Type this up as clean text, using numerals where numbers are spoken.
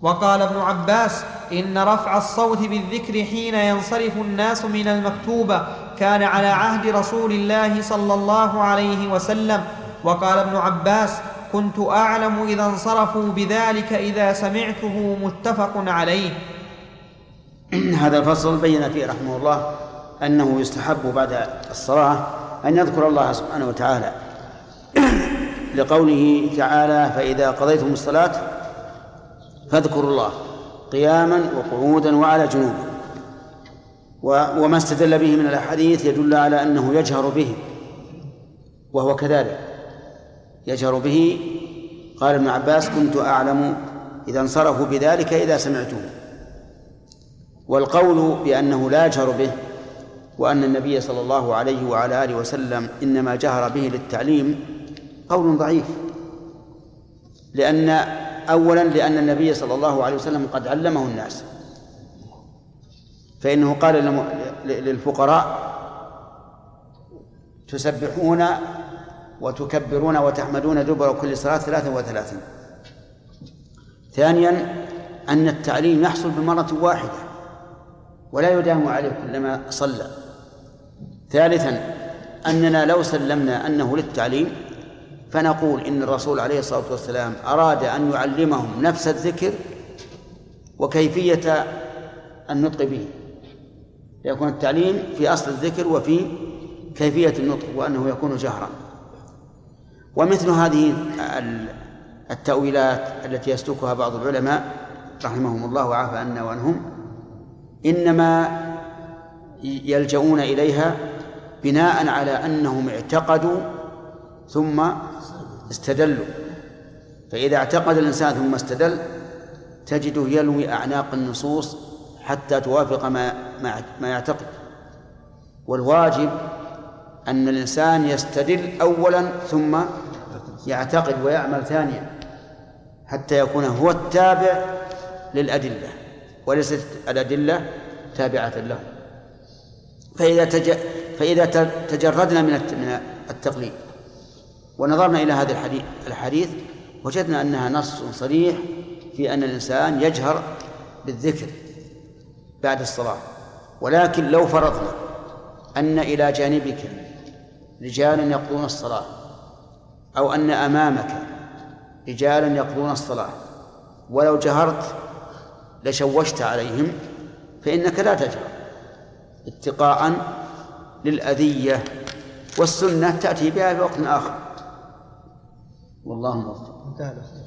وقال ابن عباس: إن رفع الصوت بالذكر حين ينصرف الناس من المكتوبة كان على عهد رسول الله صلى الله عليه وسلم. وقال ابن عباس: كنت أعلم إذا انصرفوا بذلك إذا سمعته. متفق عليه. هذا الفصل بين فيه رحمه الله أنه يستحب بعد الصلاة أن يذكر الله سبحانه وتعالى لقوله تعالى: فإذا قضيتم الصلاة فاذكروا الله قياما وقعودا وعلى جنوبه. وما استدل به من الأحاديث يدل على أنه يجهر به، وهو كذلك يجهر به. قال ابن عباس: كنت أعلم إذا انصرفوا بذلك إذا سمعته. والقول بأنه لا يجهر به وأن النبي صلى الله عليه وعلى آله وسلم إنما جهر به للتعليم قول ضعيف، لأن النبي صلى الله عليه وسلم قد علمه الناس، فإنه قال للفقراء: تسبحون وتكبرون وتحمدون دبر كل صلاة 33. ثانيا أن التعليم يحصل بمرة واحدة ولا يدام عليه كلما صلى. ثالثا أننا لو سلمنا أنه للتعليم فنقول إن الرسول عليه الصلاة والسلام أراد أن يعلمهم نفس الذكر وكيفية النطق به، يكون التعليم في أصل الذكر وفي كيفية النطق، وأنه يكون جهرا. ومثل هذه التأويلات التي يسلكها بعض العلماء رحمهم الله وعافى عنا وعنهم إنما يلجؤون إليها بناء على أنهم اعتقدوا ثم استدلوا. فإذا اعتقد الإنسان ثم استدل تجده يلوي أعناق النصوص حتى توافق ما يعتقد. والواجب أن الإنسان يستدل أولا ثم يعتقد ويعمل ثانيا حتى يكون هو التابع للأدلة وليست الأدلة تابعة له. فإذا تجردنا من التقليد ونظرنا إلى هذا الحديث وجدنا أنها نص صريح في أن الإنسان يجهر بالذكر بعد الصلاة. ولكن لو فرضنا أن إلى جانبك رجال يقضون الصلاة أو أن أمامك رجال يقضون الصلاة ولو جهرت لشوشت عليهم، فإنك لا تجهر اتقاء للأذية، والسنة تأتي بها في وقت آخر. والله موفق.